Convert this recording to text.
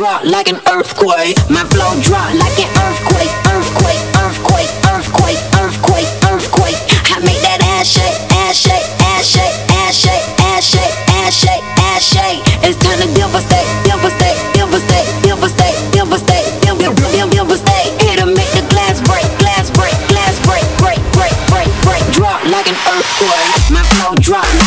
drop like an earthquake. My flow drop like an earthquake, earthquake, earthquake, earthquake, earthquake, earthquake. I make that ass shake, ass shake, ass shake, ass shake, ass shake, ass shake, ass shake. It's time to devastate, devastate, devastate, devastate, devastate, devastate. It'll make the glass break, glass break, glass break, break, break, break, break. Drop like an earthquake. My flow drop.